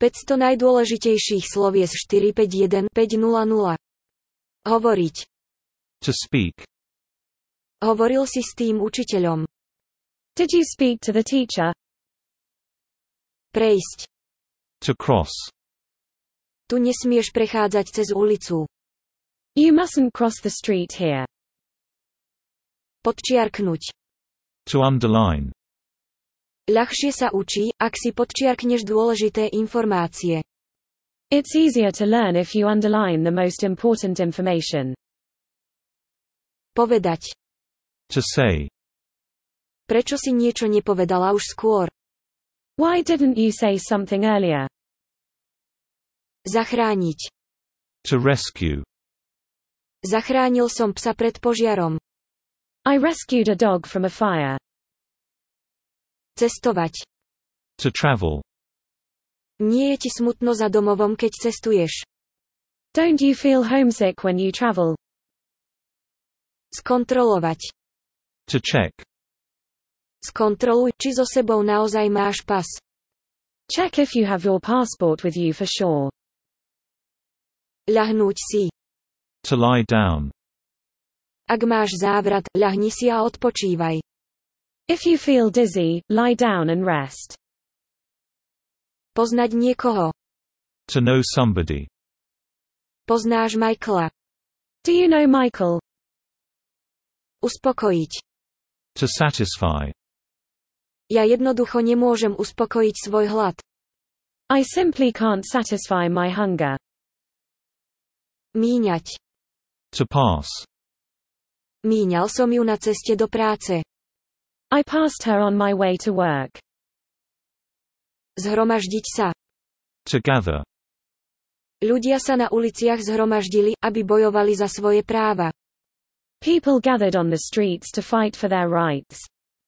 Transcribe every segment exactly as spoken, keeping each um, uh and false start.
päťsto najdôležitejších slovies štyri päť jeden päť nula nula. Hovoriť. To speak. Hovoril si s tým učiteľom. Did you speak to the teacher? Prejsť. To cross. Tu nesmieš prechádzať cez ulicu. You mustn't cross the street here. Podčiarknuť. To underline. Ľahšie sa učí, ak si podčiarkneš dôležité informácie. It's easier to learn if you underline the most important information. Povedať. To say. Prečo si niečo nepovedala už skôr? Why didn't you say something earlier? Zachrániť. To rescue. Zachránil som psa pred požiarom. I rescued a dog from a fire. Cestovať. To travel. Nie je ti smutno za domovom, keď cestuješ. Don't you feel homesick when you travel? Skontrolovať. To check. Skontroluj, či so sebou naozaj máš pas. Check if you have your passport with you for sure. Ľahnúť si. To lie down. Ak máš závrat, ľahni si a odpočívaj. If you feel dizzy, lie down and rest. Poznať niekoho. To know somebody. Poznáš Michaela. Do you know Michael? Uspokojiť. To satisfy. Ja jednoducho nemôžem uspokojiť svoj hlad. I simply can't satisfy my hunger. Míňať. To pass. Míňal som ju na ceste do práce. I passed her on my way to work. Zhromaždiť sa. To gather. Ľudia sa na uliciach zhromaždili, aby bojovali za svoje práva. People gathered on the streets to fight for their rights.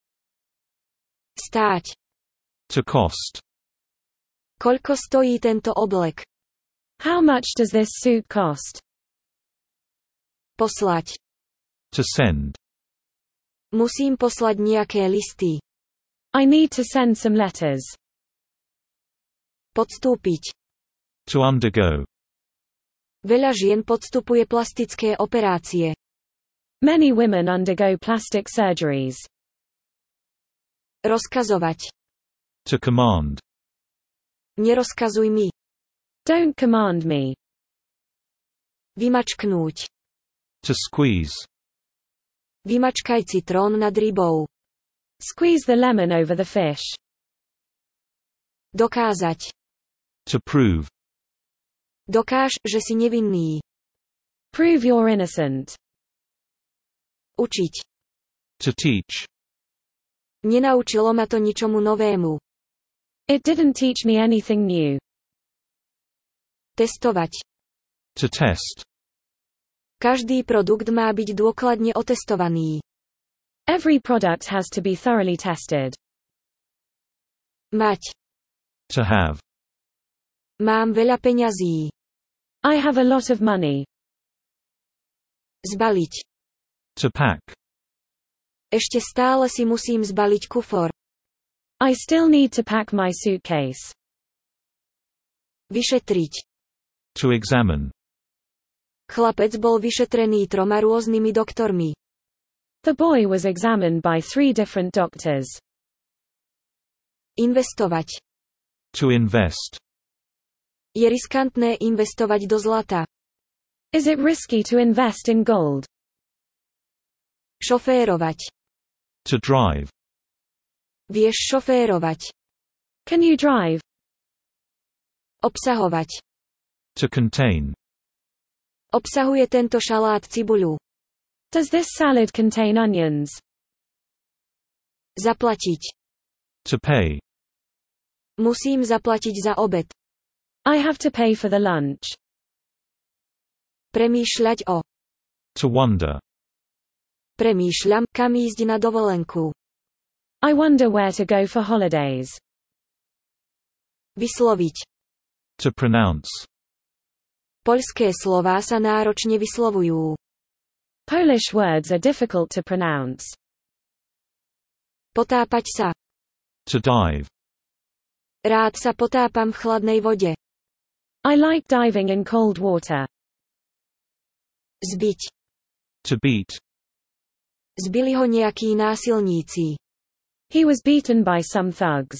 Stáť. To cost. Koľko stojí tento oblek? How much does this suit cost? Poslať. To send. Musím poslať nejaké listy. I need to send some letters. Podstúpiť. To undergo. Veľa žien podstupuje plastické operácie. Many women undergo plastic surgeries. Rozkazovať. To command. Nerozkazuj mi. Don't command me. Vymačknúť. To squeeze. Vymačkaj citrón nad rybou. Squeeze the lemon over the fish. Dokázať. To prove. Dokáž, že si nevinný. Prove you're innocent. Učiť. To teach. Nenaučilo ma to ničomu novému. It didn't teach me anything new. Testovať. To test. Každý produkt má byť dôkladne otestovaný. Every product has to be thoroughly tested. Mať. To have. Mám veľa peňazí. I have a lot of money. Zbaliť. To pack. Ešte stále si musím zbaliť kufor. I still need to pack my suitcase. Vyšetriť. To examine. Chlapec bol vyšetrený troma rôznymi doktormi. The boy was examined by three different doctors. Investovať. To invest. Je riskantné investovať do zlata. Is it risky to invest in gold? Šoférovať. To drive. Vieš šoférovať. Can you drive? Obsahovať. To contain. Obsahuje tento šalát cibuľu. Does this salad contain onions? Zaplatiť. To pay. Musím zaplatiť za obed. I have to pay for the lunch. Premýšľať o. To wonder. Premýšľam, kam ísť na dovolenku. I wonder where to go for holidays. Vysloviť. To pronounce. Poľské slová sa náročne vyslovujú. Polish words are difficult to pronounce. Potápať sa. To dive. Rád sa potápam v chladnej vode. I like diving in cold water. Zbiť. To beat. Zbili ho nejakí násilníci. He was beaten by some thugs.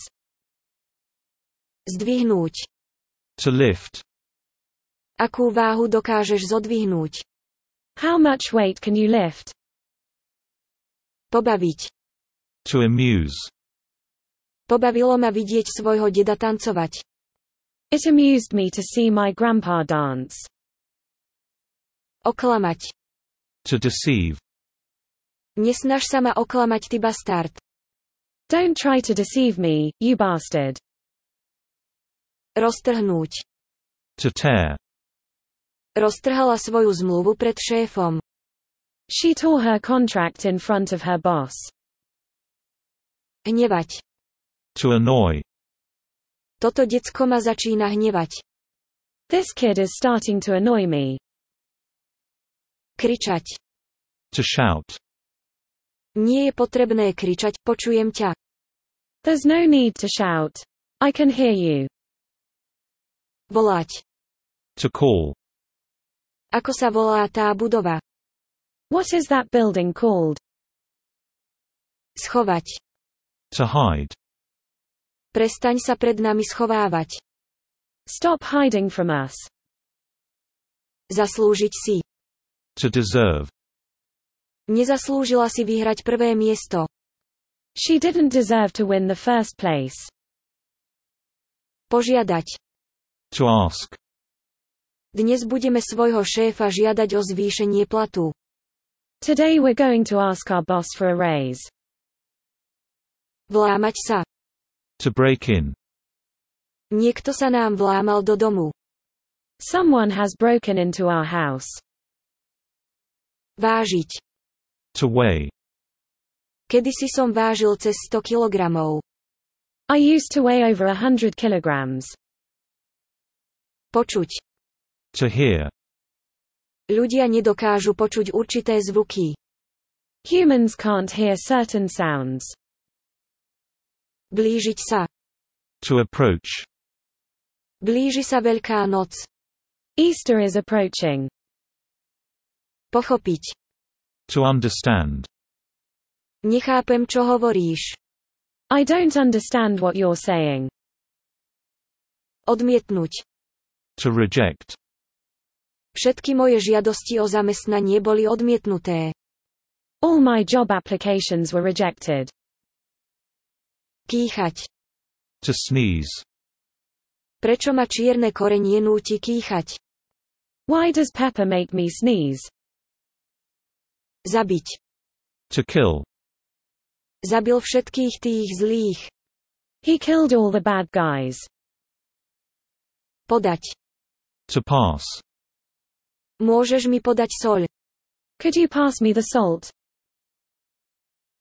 Zdvihnúť. To lift. Akú váhu dokážeš zodvihnúť? How much weight can you lift? Pobaviť. To amuse. Pobavilo ma vidieť svojho deda tancovať. It amused me to see my grandpa dance. Oklamať. To deceive. Nesnaž sa ma oklamať, ty bastard. Don't try to deceive me, you bastard. Roztrhnúť. To tear. Roztrhala svoju zmluvu pred šéfom. She tore her contract in front of her boss. Hnevať. To annoy. Toto decko ma začína hnevať. This kid is starting to annoy me. Kričať. To shout. Nie je potrebné kričať, počujem ťa. There's no need to shout. I can hear you. Volať. To call. Ako sa volá tá budova? What is that building called? Schovať. To hide. Prestaň sa pred nami schovávať. Stop hiding from us. Zaslúžiť si. To deserve. Nezaslúžila si vyhrať prvé miesto. She didn't deserve to win the first place. Požiadať. To ask. Dnes budeme svojho šéfa žiadať o zvýšenie platu. Today we're going to ask our boss for a raise. Vlámať sa. To break in. Niekto sa nám vlámal do domu. Someone has broken into our house. Vážiť. To weigh. Kedysi som vážil cez sto kilogramov. I used to weigh over a hundred kilograms. Počuť. To hear. Ľudia nedokážu počuť určité zvuky. Humans can't hear certain sounds. Blížiť sa. To approach. Blíži sa Veľká noc. Easter is approaching. Pochopiť. To understand. Nechápem, čo hovoríš. I don't understand what you're saying. Odmietnúť. To reject. Všetky moje žiadosti o zamestnanie boli odmietnuté. All my job applications were rejected. Kýchať. To sneeze. Prečo ma čierne korenie núti kýchať? Why does pepper make me sneeze? Zabiť. To kill. Zabil všetkých tých zlých. He killed all the bad guys. Podať. To pass. Môžeš mi podať soľ? Could you pass me the salt?